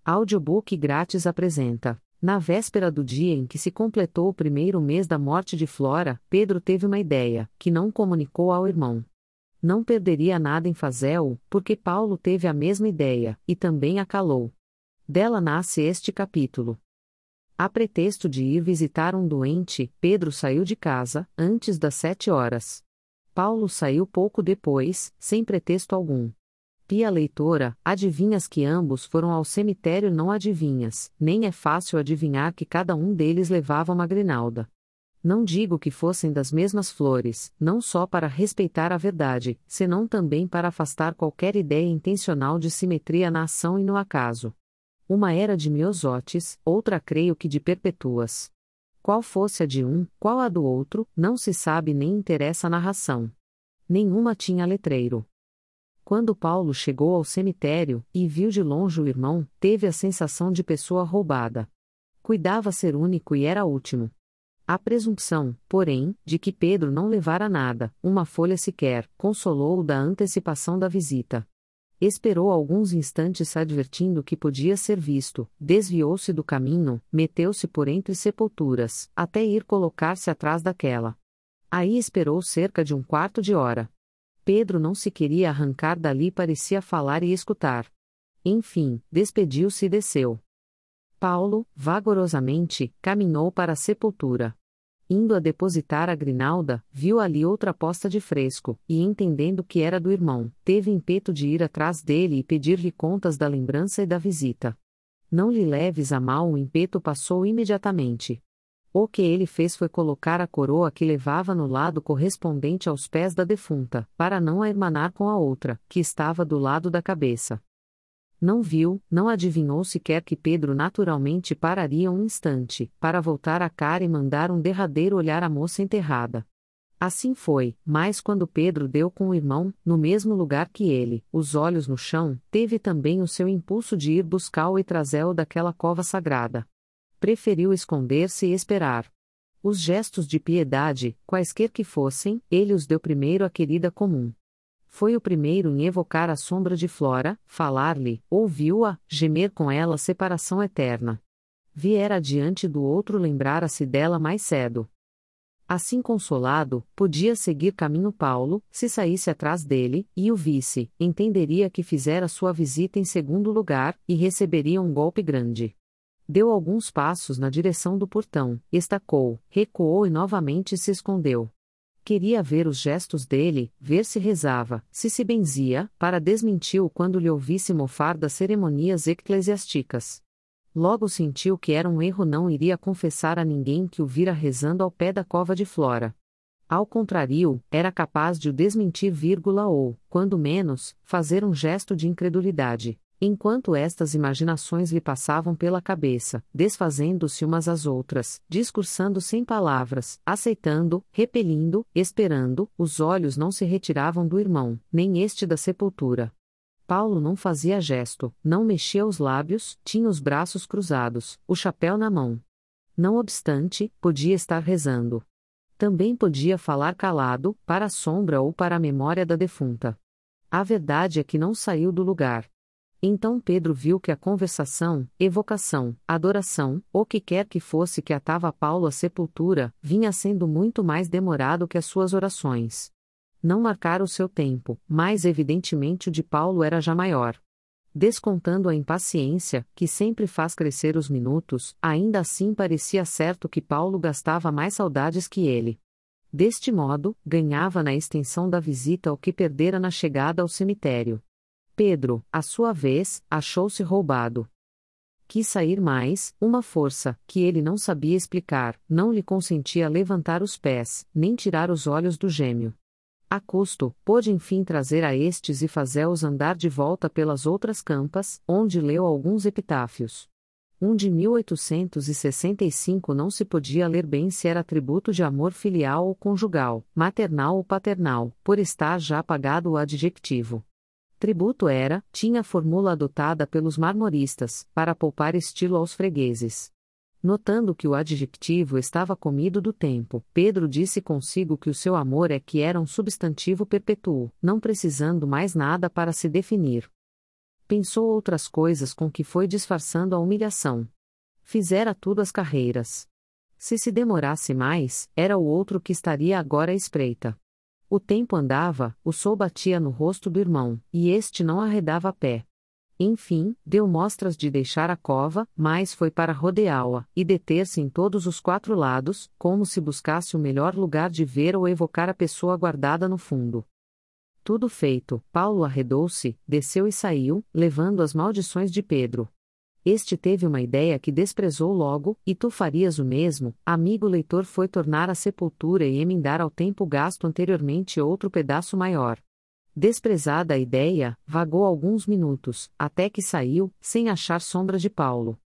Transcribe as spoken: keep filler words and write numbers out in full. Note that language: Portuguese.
Audiobook grátis apresenta. Na véspera do dia em que se completou o primeiro mês da morte de Flora, Pedro teve uma ideia, que não comunicou ao irmão. Não perderia nada em fazê-lo, porque Paulo teve a mesma ideia, e também a calou. Dela nasce este capítulo. A pretexto de ir visitar um doente, Pedro saiu de casa, antes das sete horas. Paulo saiu pouco depois, sem pretexto algum. Pia leitora, adivinhas que ambos foram ao cemitério? Não adivinhas, nem é fácil adivinhar que cada um deles levava uma grinalda. Não digo que fossem das mesmas flores, não só para respeitar a verdade, senão também para afastar qualquer ideia intencional de simetria na ação e no acaso. Uma era de miosotes, outra creio que de perpétuas. Qual fosse a de um, qual a do outro, não se sabe nem interessa a narração. Nenhuma tinha letreiro. Quando Paulo chegou ao cemitério, e viu de longe o irmão, teve a sensação de pessoa roubada. Cuidava ser único e era último. A presunção, porém, de que Pedro não levara nada, uma folha sequer, consolou-o da antecipação da visita. Esperou alguns instantes advertindo que podia ser visto, desviou-se do caminho, meteu-se por entre sepulturas, até ir colocar-se atrás daquela. Aí esperou cerca de um quarto de hora. Pedro não se queria arrancar dali, parecia falar e escutar. Enfim, despediu-se e desceu. Paulo, vagarosamente, caminhou para a sepultura. Indo a depositar a grinalda, viu ali outra posta de fresco, e entendendo que era do irmão, teve ímpeto de ir atrás dele e pedir-lhe contas da lembrança e da visita. Não lhe leves a mal, o ímpeto passou imediatamente. O que ele fez foi colocar a coroa que levava no lado correspondente aos pés da defunta, para não a irmanar com a outra, que estava do lado da cabeça. Não viu, não adivinhou sequer que Pedro naturalmente pararia um instante, para voltar a cara e mandar um derradeiro olhar à moça enterrada. Assim foi, mas quando Pedro deu com o irmão, no mesmo lugar que ele, os olhos no chão, teve também o seu impulso de ir buscá-lo e trazê-lo daquela cova sagrada. Preferiu esconder-se e esperar. Os gestos de piedade, quaisquer que fossem, ele os deu primeiro à querida comum. Foi o primeiro em evocar a sombra de Flora, falar-lhe, ouviu-a, gemer com ela separação eterna. Viera adiante do outro, lembrara-se dela mais cedo. Assim consolado, podia seguir caminho Paulo, se saísse atrás dele, e o visse, entenderia que fizera sua visita em segundo lugar, e receberia um golpe grande. Deu alguns passos na direção do portão, estacou, recuou e novamente se escondeu. Queria ver os gestos dele, ver se rezava, se se benzia, para desmentir-o quando lhe ouvisse mofar das cerimonias eclesiásticas. Logo sentiu que era um erro, não iria confessar a ninguém que o vira rezando ao pé da cova de Flora. Ao contrário, era capaz de o desmentir, vírgula, ou, quando menos, fazer um gesto de incredulidade. Enquanto estas imaginações lhe passavam pela cabeça, desfazendo-se umas às outras, discursando sem palavras, aceitando, repelindo, esperando, os olhos não se retiravam do irmão, nem este da sepultura. Paulo não fazia gesto, não mexia os lábios, tinha os braços cruzados, o chapéu na mão. Não obstante, podia estar rezando. Também podia falar calado, para a sombra ou para a memória da defunta. A verdade é que não saiu do lugar. Então Pedro viu que a conversação, evocação, adoração, ou que quer que fosse que atava Paulo à sepultura, vinha sendo muito mais demorado que as suas orações. Não marcara o seu tempo, mas evidentemente o de Paulo era já maior. Descontando a impaciência, que sempre faz crescer os minutos, ainda assim parecia certo que Paulo gastava mais saudades que ele. Deste modo, ganhava na extensão da visita o que perdera na chegada ao cemitério. Pedro, à sua vez, achou-se roubado. Quis sair mais, uma força, que ele não sabia explicar, não lhe consentia levantar os pés, nem tirar os olhos do gêmeo. A custo, pôde enfim trazer a estes e fazê-los andar de volta pelas outras campas, onde leu alguns epitáfios. Um de mil oitocentos e sessenta e cinco não se podia ler bem se era atributo de amor filial ou conjugal, maternal ou paternal, por estar já apagado o adjetivo. Tributo era, tinha a formula adotada pelos marmoristas, para poupar estilo aos fregueses. Notando que o adjetivo estava comido do tempo, Pedro disse consigo que o seu amor é que era um substantivo perpétuo, não precisando mais nada para se definir. Pensou outras coisas com que foi disfarçando a humilhação. Fizera tudo às carreiras. Se se demorasse mais, era o outro que estaria agora à espreita. O tempo andava, o sol batia no rosto do irmão, e este não arredava pé. Enfim, deu mostras de deixar a cova, mas foi para rodeá-la, e deter-se em todos os quatro lados, como se buscasse o melhor lugar de ver ou evocar a pessoa guardada no fundo. Tudo feito, Paulo arredou-se, desceu e saiu, levando as maldições de Pedro. Este teve uma ideia que desprezou logo, e tu farias o mesmo. Amigo leitor, foi tornar a sepultura e emendar ao tempo gasto anteriormente outro pedaço maior. Desprezada a ideia, vagou alguns minutos, até que saiu, sem achar sombra de Paulo.